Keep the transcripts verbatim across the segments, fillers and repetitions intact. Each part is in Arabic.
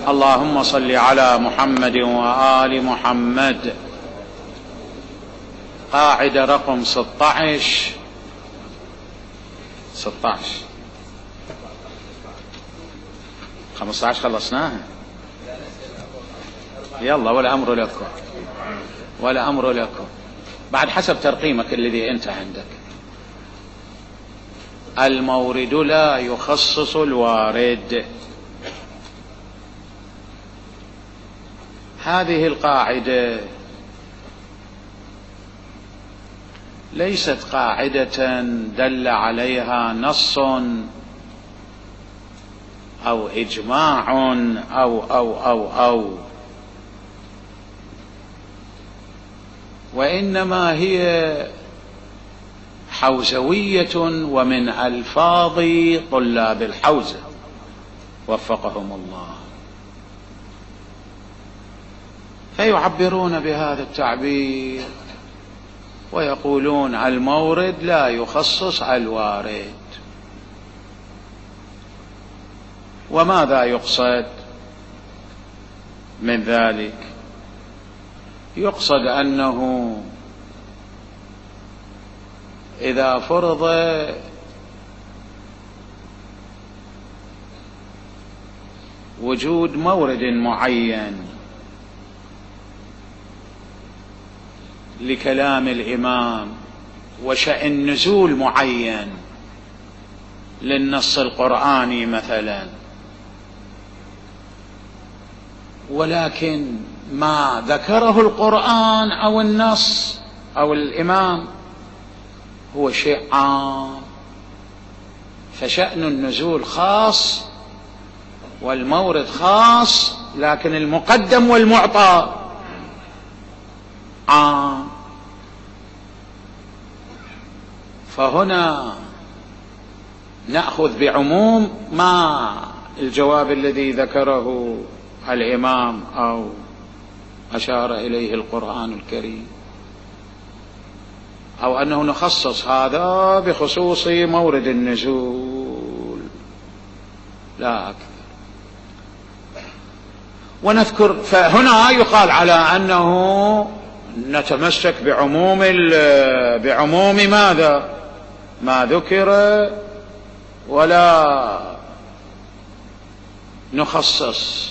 اللهم صل على محمد وآل محمد. قاعدة رقم ستة عشر ستة عشر خمسة عشر خلصناها. يلا ولا أمر لكم ولا أمر لكم بعد حسب ترقيمك الذي أنت عندك. المورد لا يخصص الوارد. هذه القاعدة ليست قاعدة دل عليها نص أو إجماع أو أو أو أو وإنما هي حوزوية ومن ألفاظ طلاب الحوزة وفقهم الله، فيعبرون بهذا التعبير ويقولون المورد لا يخصص الوارد. وماذا يقصد من ذلك؟ يقصد أنه إذا فرض وجود مورد معين لكلام الإمام وشأن نزول معين للنص القرآني مثلا، ولكن ما ذكره القرآن أو النص أو الإمام هو شيء عام، فشأن النزول خاص والمورد خاص، لكن المقدم والمعطى عام. فهنا نأخذ بعموم ما الجواب الذي ذكره الإمام أو أشار إليه القرآن الكريم، أو أنه نخصص هذا بخصوص مورد النزول لا أكثر. ونذكر فهنا يقال على أنه نتمسك بعموم بعموم ماذا ما ذكر ولا نخصص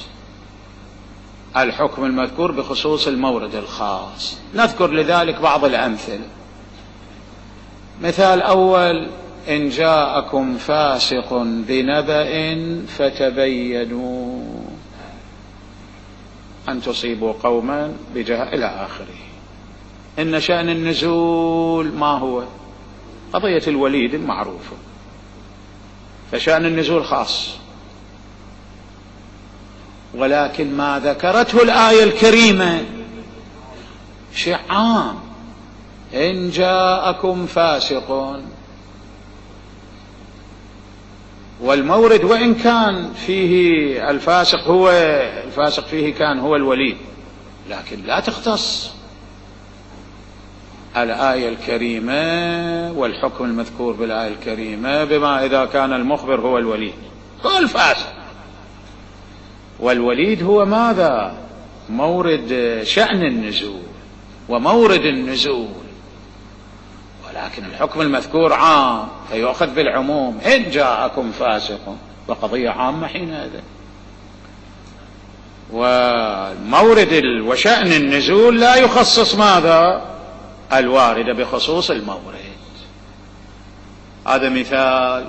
الحكم المذكور بخصوص المورد الخاص. نذكر لذلك بعض الأمثلة. مثال أول: إن جاءكم فاسق بنبأ فتبينوا أن تصيبوا قوما بجهالة إلى آخره. إن شأن النزول ما هو؟ قضية الوليد المعروفة، فشأن النزول خاص، ولكن ما ذكرته الآية الكريمة شيء عام. إن جاءكم فاسق، والمورد وإن كان فيه الفاسق هو الفاسق فيه كان هو الولي، لكن لا تختص الآية الكريمة والحكم المذكور بالآية الكريمة بما إذا كان المخبر هو الولي هو الفاسق، والوليد هو ماذا؟ مورد شأن النزول ومورد النزول، ولكن الحكم المذكور عام فيؤخذ بالعموم. إن جاءكم فاسق، وقضية عامة حينئذ، والمورد وشأن النزول لا يخصص ماذا؟ الوارد بخصوص المورد. هذا مثال.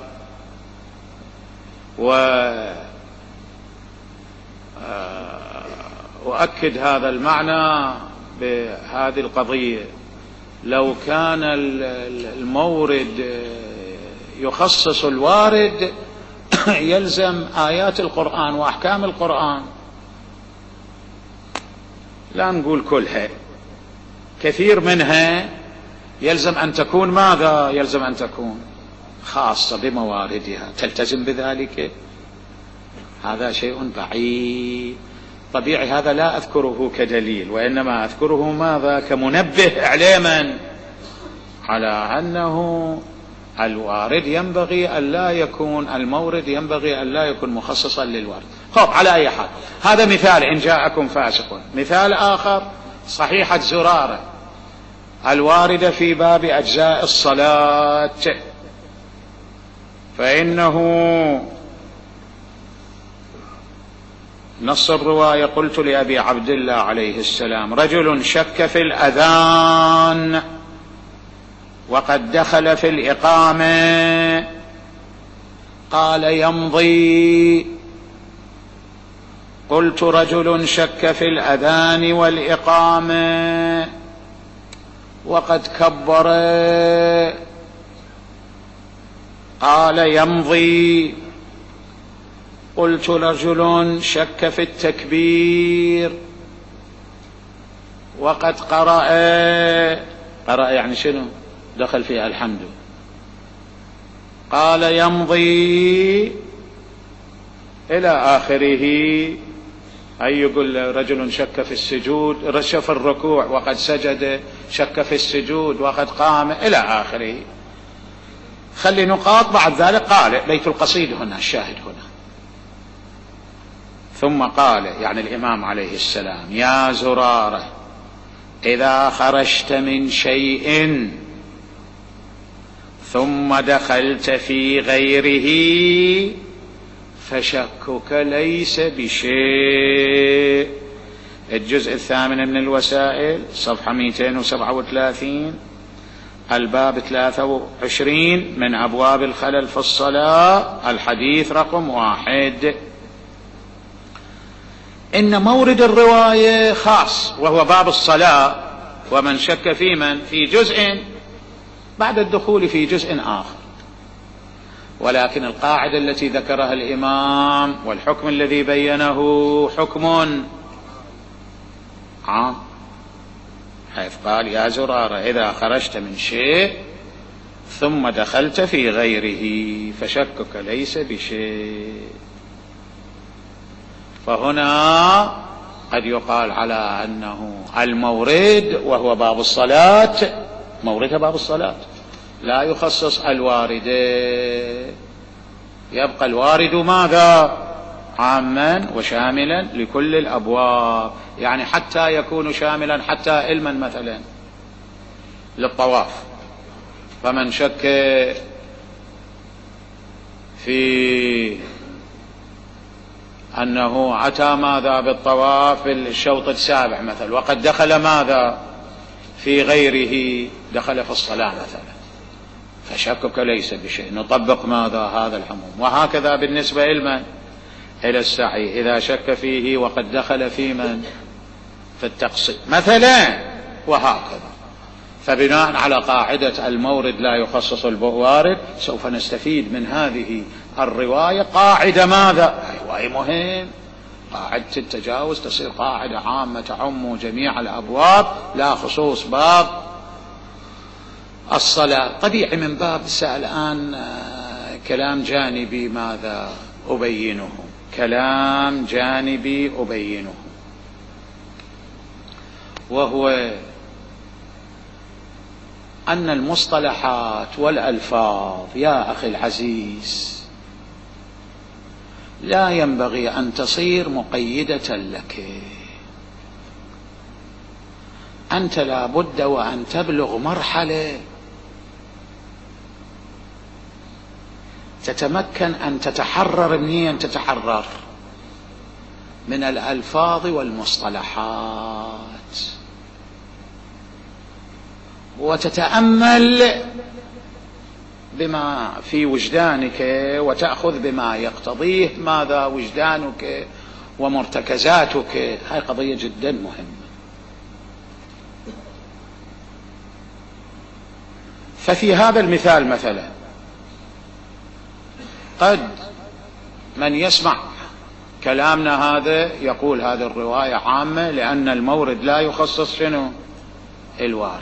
وأؤكد هذا المعنى بهذه القضية: لو كان المورد يخصص الوارد يلزم آيات القرآن وأحكام القرآن، لا نقول كلها، كثير منها يلزم أن تكون ماذا؟ يلزم أن تكون خاصة بمواردها، تلتزم بذلك. هذا شيء بعيد طبيعي، هذا لا أذكره كدليل، وإنما أذكره ماذا؟ كمنبه إعلاما على أنه الوارد ينبغي أن لا يكون المورد ينبغي أن لا يكون مخصصا للوارد. خب على أي حال، هذا مثال إن جاءكم فاسق. مثال آخر صحيحة زرارة الواردة في باب أجزاء الصلاة، فإنه نص الرواية: قلت لأبي عبد الله عليه السلام: رجل شك في الأذان وقد دخل في الإقامة، قال: يمضي. قلت: رجل شك في الأذان والإقامة وقد كبر، قال: يمضي. قلت: رجل شك في التكبير وقد قرأ، قرأ يعني شنو؟ دخل فيها الحمد، قال: يمضي إلى آخره. أي يقول رجل شك في السجود، رش في الركوع وقد سجد، شك في السجود وقد قام، إلى آخره. خلي نقاط بعد ذلك. قال بيت القصيد هنا الشاهد هنا: ثم قال، يعني الإمام عليه السلام: يا زرارة، إذا خرجت من شيء ثم دخلت في غيره فشكك ليس بشيء. الجزء الثامن من الوسائل، صفحة مئتين وسبعة وثلاثين، الباب ثلاثة وعشرين من أبواب الخلل في الصلاة، الحديث رقم واحد. إن مورد الرواية خاص وهو باب الصلاة، ومن شك في من في جزء بعد الدخول في جزء آخر، ولكن القاعدة التي ذكرها الإمام والحكم الذي بينه حكم عام، حيث قال: يا زرارة، إذا خرجت من شيء ثم دخلت في غيره فشكك ليس بشيء. فهنا قد يقال على أنه المورد وهو باب الصلاة، موردها باب الصلاة، لا يخصص الوارد، يبقى الوارد ماذا؟ عاما وشاملا لكل الأبواب، يعني حتى يكون شاملا حتى علما مثلا للطواف. فمن شك في أنه أتى ماذا بالطواف في الشوط السابع مثلا وقد دخل ماذا في غيره، دخل في الصلاة مثلا، فشكك ليس بشيء، نطبق ماذا؟ هذا العموم. وهكذا بالنسبة إلى إلى السعي، إذا شك فيه وقد دخل في من في التقصير مثلا، وهكذا. فبناء على قاعدة المورد لا يخصص الوارد، سوف نستفيد من هذه الرواية قاعدة ماذا؟ رواية مهم، قاعدة التجاوز تصير قاعدة عامة تعم جميع الأبواب، لا خصوص باب الصلاة. طبيعي من باب سأل الآن كلام جانبي ماذا أبينه، كلام جانبي أبينه، وهو أن المصطلحات والألفاظ يا أخي العزيز لا ينبغي أن تصير مقيدة لك. أنت لا بد وأن تبلغ مرحلة تتمكن أن تتحرر. منين تتحرر؟ من الألفاظ والمصطلحات، وتتأمل بما في وجدانك وتأخذ بما يقتضيه ماذا وجدانك ومرتكزاتك. هاي قضية جدا مهمة. ففي هذا المثال مثلا قد من يسمع كلامنا هذا يقول هذه الرواية عامة لأن المورد لا يخصص شنو؟ الوارد،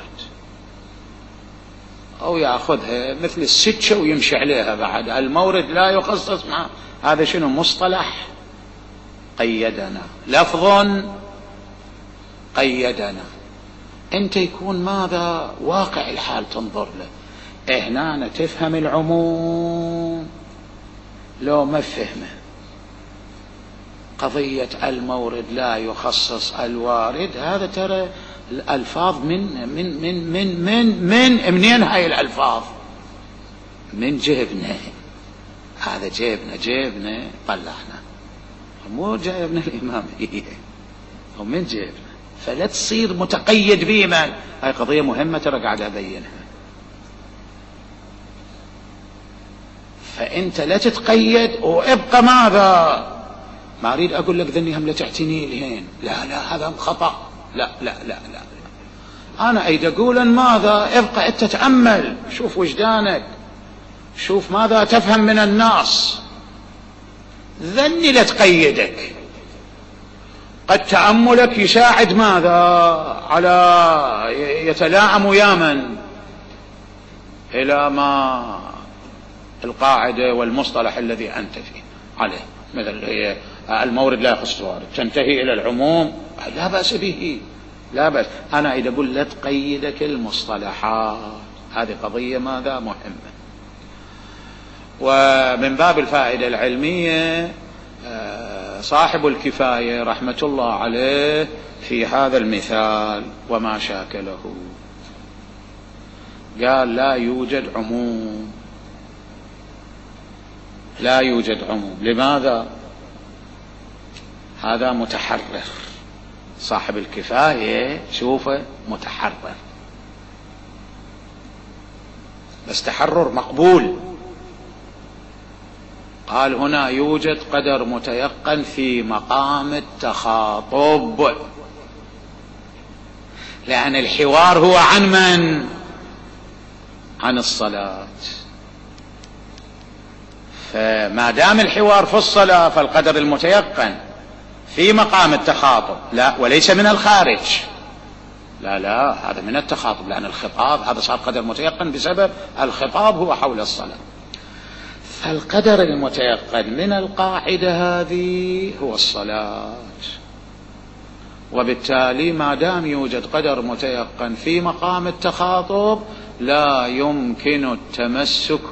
أو يأخذها مثل السكة ويمشي عليها بعد. المورد لا يخصص مع هذا شنو؟ مصطلح قيدنا، لفظ قيدنا. أنت يكون ماذا؟ واقع الحال تنظر له، هنا تفهم العموم لو ما فهمه. قضية المورد لا يخصص الوارد، هذا ترى الألفاظ من من من من من من منين هاي الألفاظ؟ من جيبنا، هذا جيبنا جيبنا طلعنا، مو جيبنا الإمامية ومن جيبنا. فلا تصير متقيد بمن، هاي قضية مهمة ترى قاعد أبينها. فأنت لا تتقيد وابقى ماذا، ما أريد أقول لك ذني هم لا تعتني الهين، لا لا هذا خطأ، لا لا لا لا, لا. أنا أريد أقول ماذا، ابقى أنت تتأمل، شوف وجدانك، شوف ماذا تفهم من الناس، ذني لا تقيدك. قد تأملك يساعد ماذا على يتلاعم ويا من إلى ما القاعدة والمصطلح الذي أنت فيه عليه، مثل هي المورد لا يخص الوارد تنتهي إلى العموم، لا بأس به، لا بأس. أنا إذا أقول لا تقيدك المصطلحات، هذه قضية ماذا مهمة. ومن باب الفائدة العلمية صاحب الكفاية رحمة الله عليه في هذا المثال وما شاكله قال لا يوجد عموم، لا يوجد عموم. لماذا؟ هذا متحرر، صاحب الكفاية شوفه متحرر، بس تحرر مقبول. قال هنا يوجد قدر متيقن في مقام التخاطب، لأن الحوار هو عن من؟ عن الصلاة. فما دام الحوار في الصلاة فالقدر المتيقن في مقام التخاطب، لا وليس من الخارج، لا لا هذا من التخاطب، لأن الخطاب هذا صار قدر متيقن بسبب الخطاب هو حول الصلاة. فالقدر المتيقن من القاعدة هذه هو الصلاة، وبالتالي ما دام يوجد قدر متيقن في مقام التخاطب لا يمكن التمسك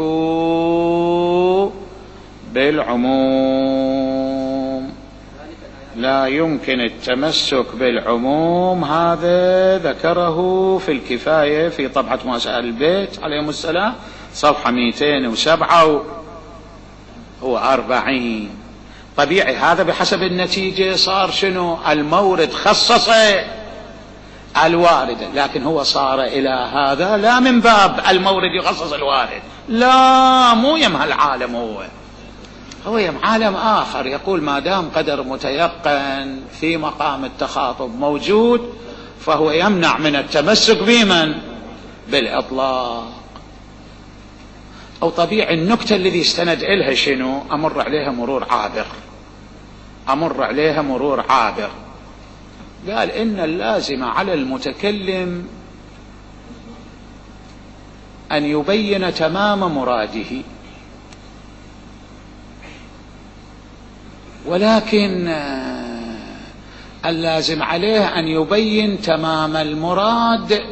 بالعموم، لا يمكن التمسك بالعموم. هذا ذكره في الكفاية في طبعة مؤسسة البيت عليهم السلام صفحة مئتين وسبعة وأربعين. طبيعي هذا بحسب النتيجة صار شنو؟ المورد خصص الوارد، لكن هو صار إلى هذا لا من باب المورد يخصص الوارد، لا مو يم هالعالم، هو هو يم عالم آخر يقول ما دام قدر متيقن في مقام التخاطب موجود فهو يمنع من التمسك بمن؟ بالإطلاق. أو طبيعي النكتة الذي استند إلها شنو؟ أمر عليها مرور عابر، أمر عليها مرور عابر. قال إن اللازم على المتكلم أن يبين تمام مراده، ولكن اللازم عليه أن يبين تمام المراد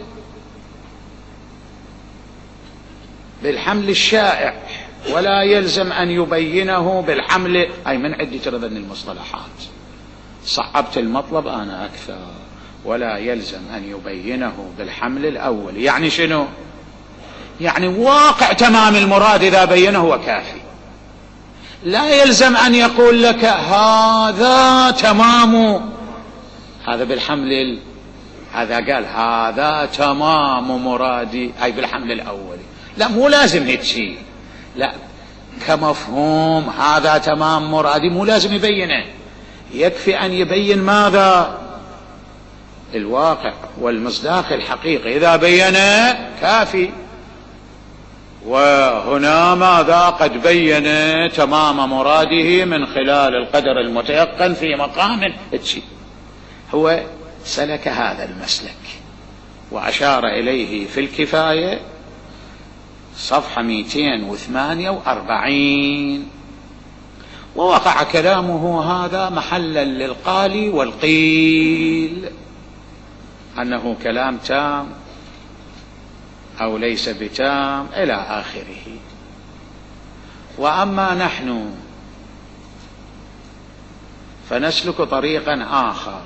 بالحمل الشائع، ولا يلزم أن يبينه بالحمل. أي من عندي ترى ذن المصطلحات صعبت المطلب أنا أكثر، ولا يلزم أن يبينه بالحمل الأول. يعني شنو؟ يعني واقع تمام المراد إذا بينه وكافي، لا يلزم أن يقول لك هذا تمام، هذا بالحمل، هذا قال هذا تمام مرادي أي بالحمل الأولي، لا مو لازم هيك شيء، لا كمفهوم هذا تمام مرادي مو لازم يبينه، يكفي أن يبين ماذا؟ الواقع والمصداق الحقيقي، إذا بينه كافي. وهنا ماذا؟ قد بين تمام مراده من خلال القدر المتيقن في مقام الشيء. هو سلك هذا المسلك وأشار إليه في الكفاية صفحة مئتين وثمانية وأربعين، ووقع كلامه هذا محلا للقال والقيل، أنه كلام تام أو ليس بتام إلى آخره. وأما نحن فنسلك طريقا آخر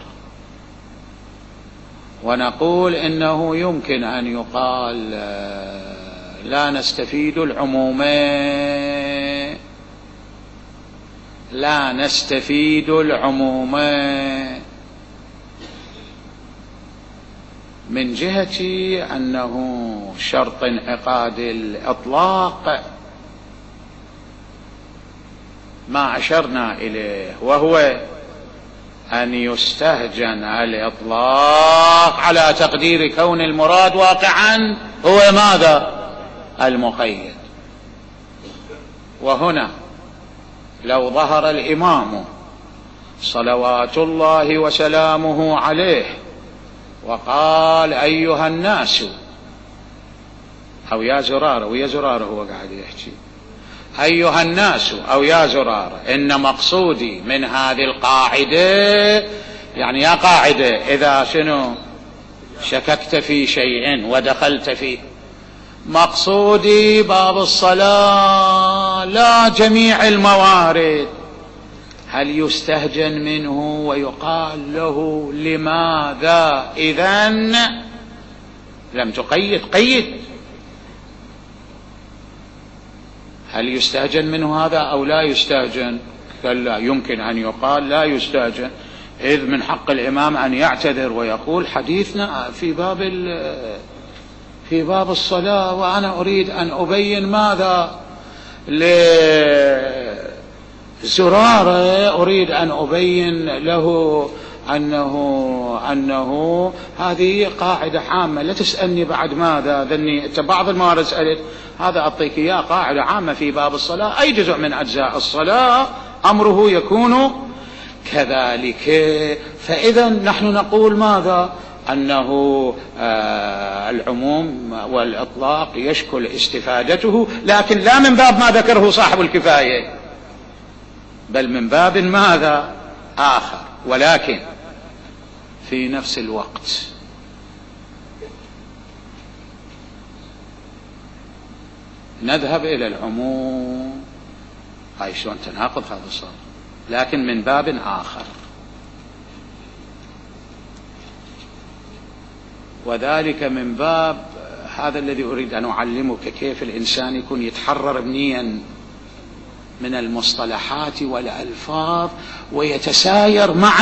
ونقول إنه يمكن أن يقال لا نستفيد العمومين، لا نستفيد العمومين من جهة أنه شرط انعقاد الإطلاق ما أشرنا إليه، وهو أن يستهجن الإطلاق على تقدير كون المراد واقعا هو ماذا؟ المقيد. وهنا لو ظهر الإمام صلوات الله وسلامه عليه وقال أيها الناس، أو يا زرارة، ويا زرارة هو قاعد يحكي، أيها الناس أو يا زرارة، إن مقصودي من هذه القاعدة، يعني يا قاعدة إذا شنو شككت في شيء ودخلت فيه، مقصودي باب الصلاة لا جميع الموارد. هل يستهجن منه ويقال له لماذا إذن لم تقيد؟ قيد. هل يستهجن منه هذا أو لا يستهجن؟ قال لا، يمكن أن يقال لا يستهجن، إذ من حق الإمام أن يعتذر ويقول حديثنا في باب في باب الصلاة، وأنا أريد أن أبين ماذا لزرارة، أريد أن أبين له أنه أنه هذه قاعدة عامة، لا تسألني بعد ماذا ذني أنت بعض الموارد سألت، هذا أعطيك إياه قاعدة عامة في باب الصلاة، أي جزء من أجزاء الصلاة أمره يكون كذلك. فإذا نحن نقول ماذا؟ أنه آه العموم والإطلاق يشكل استفادته، لكن لا من باب ما ذكره صاحب الكفاية، بل من باب ماذا آخر. ولكن في نفس الوقت نذهب إلى العموم، هاي شلون تناقض هذا الصار، لكن من باب آخر، وذلك من باب هذا الذي أريد أن أعلمك كيف الإنسان يكون يتحرر منيا من المصطلحات والألفاظ ويتساير مع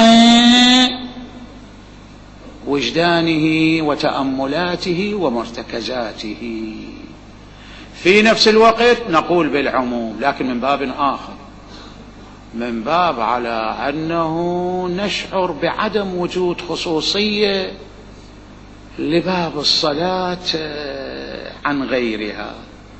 وجدانه وتأملاته ومرتكزاته. في نفس الوقت نقول بالعموم، لكن من باب آخر، من باب على أنه نشعر بعدم وجود خصوصية لباب الصلاة عن غيرها،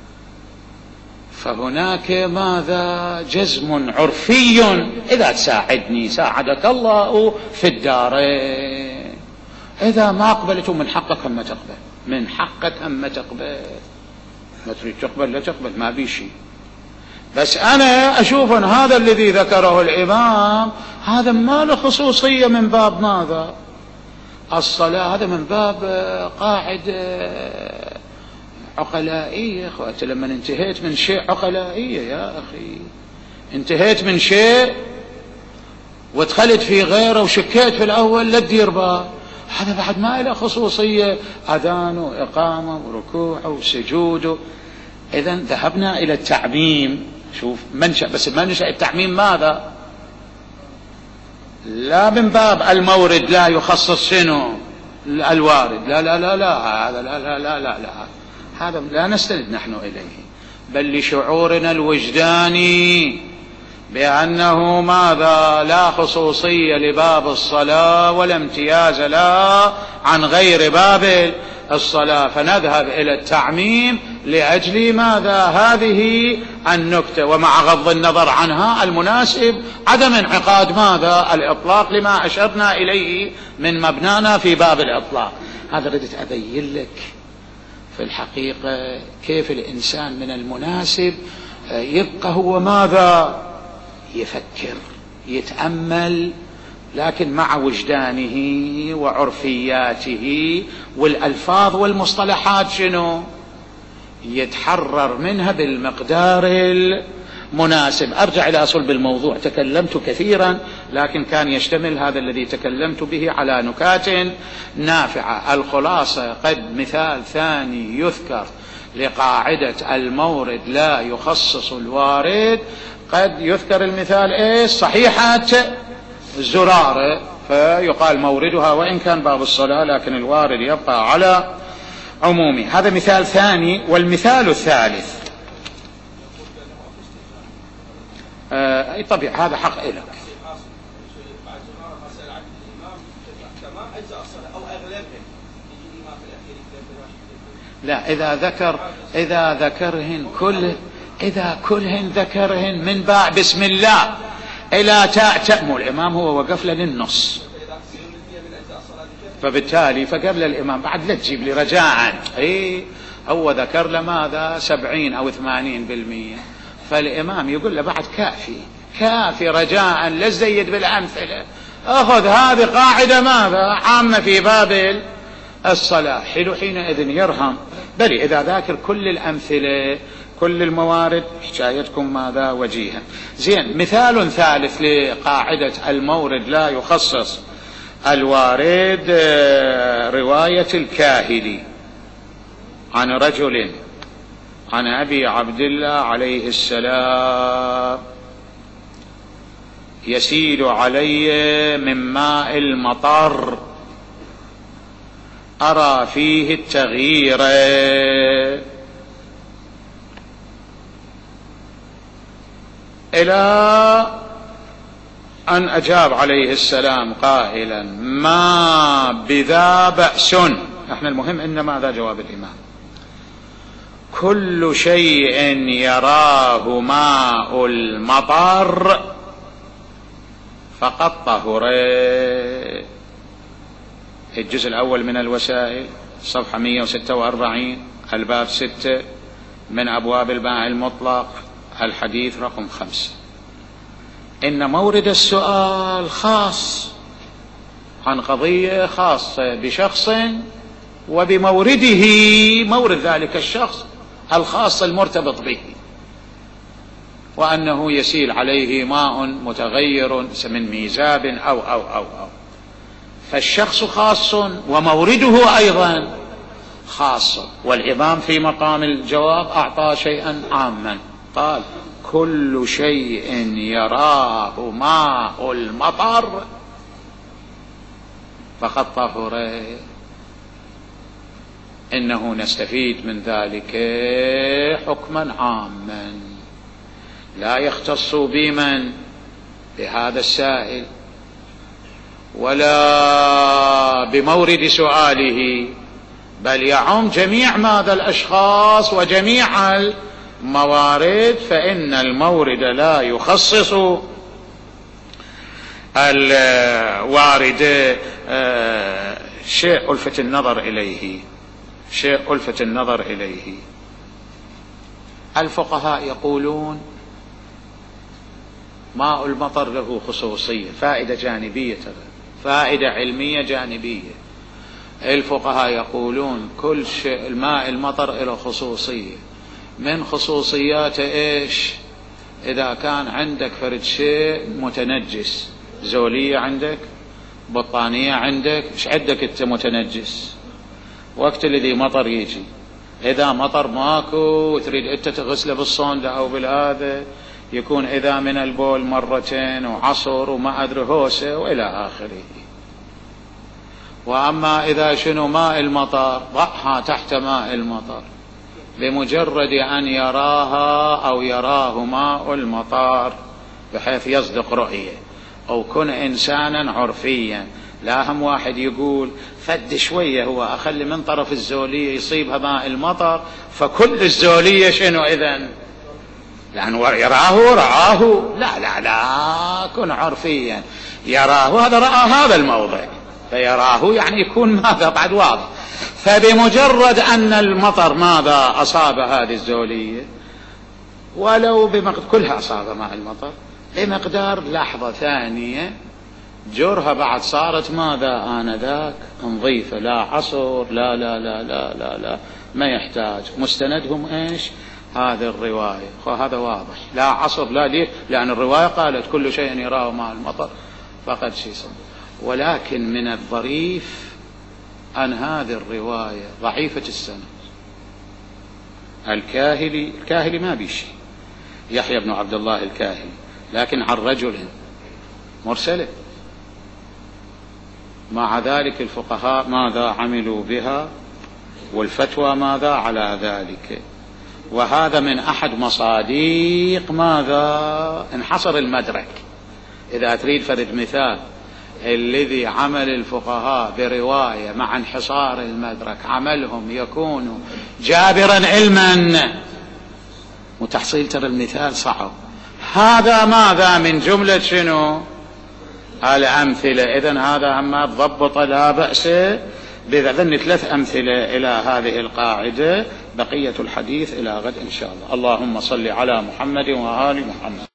فهناك ماذا جزم عرفي، إذا تساعدني ساعدك الله في الدارين، إذا ما أقبلته من حقك هم تقبل، من حقك هم تقبل، ما تريد تقبل لا تقبل، ما بي شيء. بس أنا أشوف أن هذا الذي ذكره الإمام هذا ما له خصوصية من باب ماذا الصلاة، هذا من باب قاعدة عقلائية. أخواتي لما انتهيت من شيء عقلائية يا أخي، انتهيت من شيء ودخلت في غيره وشكيت في الأول لا تدير باب، هذا بعد ما له خصوصية، أذان وإقامة وركوع وسجود. إذن ذهبنا إلى التعميم، شوف منشأ، بس منشأ التعميم ماذا؟ لا من باب المورد لا يخصص شنو الوارد، لا لا لا لا هذا لا لا لا لا لا هذا لا نستند نحن إليه، بل لشعورنا الوجداني بأنه ماذا لا خصوصية لباب الصلاة ولا امتياز لا عن غير باب الصلاة، فنذهب إلى التعميم لأجل ماذا هذه النكتة، ومع غض النظر عنها المناسب عدم انعقاد ماذا الإطلاق لما أشرنا إليه من مبنانا في باب الإطلاق. هذا ردت أبين لك في الحقيقة كيف الإنسان من المناسب يبقى هو ماذا يفكر يتأمل، لكن مع وجدانه وعرفياته والألفاظ والمصطلحات شنو يتحرر منها بالمقدار المناسب. أرجع إلى صلب الموضوع، تكلمت كثيرا لكن كان يشتمل هذا الذي تكلمت به على نكات نافعة. الخلاصة قد مثال ثاني يذكر لقاعدة المورد لا يخصص الوارد، قد يذكر المثال إيه صحيحة الزرارة فيقال موردها وإن كان باب الصلاة لكن الوارد يبقى على عمومي. هذا مثال ثاني. والمثال الثالث آه طبيعي هذا حق إلك. لا إذا ذكر إذا ذكرهن كل إذا كلهن ذكرهن من باع بسم الله إلى تاء تأمل الإمام هو وقف له للنص، فبالتالي فقبل الإمام بعد لا تجيب لي رجاء إيه هو ذكر له ماذا سبعين أو ثمانين بالمية، فالإمام يقول له بعد كافي كافي رجاء لا تزيد بالأمثلة، أخذ هذه قاعدة ماذا عامة في باب الصلاة. حلو حينئذ يرهم. بل إذا ذاكر كل الأمثلة كل الموارد حكايتكم ماذا وجيها. زين. مثال ثالث لقاعدة المورد لا يخصص الوارد رواية الكاهلي عن رجل عن أبي عبد الله عليه السلام: يسيل علي من ماء المطر أرى فيه التغيير، إلى أن أجاب عليه السلام قائلا: ما بذا بأس. احنا المهم إن ماذا جواب الإمام: كل شيء يراه ماء المطر فقد طهر. الجزء الأول من الوسائل صفحة مئة وستة وأربعين الباب ستة من أبواب الماء المطلق الحديث رقم خمسة. إن مورد السؤال خاص عن قضية خاصة بشخص وبمورده مورد ذلك الشخص الخاص المرتبط به، وأنه يسيل عليه ماء متغير من ميزاب أو أو أو أو فالشخص خاص ومورده أيضا خاص. والإمام في مقام الجواب أعطى شيئا عاما، قال: كل شيء يراه ماء المطر فقد طهر. إنه نستفيد من ذلك حكما عاما لا يختص بمن بهذا السائل ولا بمورد سؤاله، بل يعم جميع ماذا الأشخاص وجميع الموارد. فإن المورد لا يخصص الوارد شيء ألفت النظر إليه شيء ألفت النظر إليه الفقهاء يقولون ماء المطر له خصوصية، فائدة جانبية، فائدة علمية جانبية. الفقهاء يقولون كل شيء الماء المطر له خصوصية، من خصوصياته إيش؟ إذا كان عندك فرد شيء متنجس، زولية عندك، بطانية عندك، إيش عندك أنت متنجس؟ وقت الذي مطر يجي، إذا مطر ماكو تريد أنت تغسله بالصندة أو بالهذا، يكون إذا من البول مرتين وعصر وما أدري هوسة وإلى آخره. وأما إذا شنو ماء المطر ضعها تحت ماء المطر بمجرد أن يراها أو يراه ماء المطر بحيث يصدق رؤية، أو كن إنسانا عرفيا، لا هم واحد يقول فد شوية هو أخلي من طرف الزولية يصيبها ماء المطر فكل الزولية شنو إذن، لأنه يراه رآه، لا لا لا كن عرفيا، يراه هذا رأى هذا الموضع، فيراه يعني يكون ماذا بعد واضح. فبمجرد أن المطر ماذا أصاب هذه الزولية ولو بمقدار كلها أصاب ماء المطر بمقدار لحظة ثانية جرها بعد صارت ماذا آنذاك نظيفة، لا عصر لا لا لا لا لا لا ما يحتاج. مستندهم إيش؟ هذه الرواية، وهذا واضح، لا عصر لا ليه، لأن الرواية قالت كل شيء يراه ماء المطر فقد شيء صدق. ولكن من الظريف أن هذه الرواية ضعيفة السند. الكاهلي الكاهلي ما بيشي، يحيى بن عبد الله الكاهلي، لكن عن رجل مرسله. مع ذلك الفقهاء ماذا عملوا بها، والفتوى ماذا على ذلك. وهذا من أحد مصاديق ماذا انحصر المدرك. إذا تريد فرد مثال الذي عمل الفقهاء برواية مع انحصار المدرك عملهم يكون جابرا علما، وتحصيل ترى المثال صعب. هذا ماذا من جملة شنو الأمثلة. إذن هذا أما تضبط لا بأس بذن ثلاث أمثلة إلى هذه القاعدة. بقية الحديث إلى غد إن شاء الله. اللهم صل على محمد وآل محمد.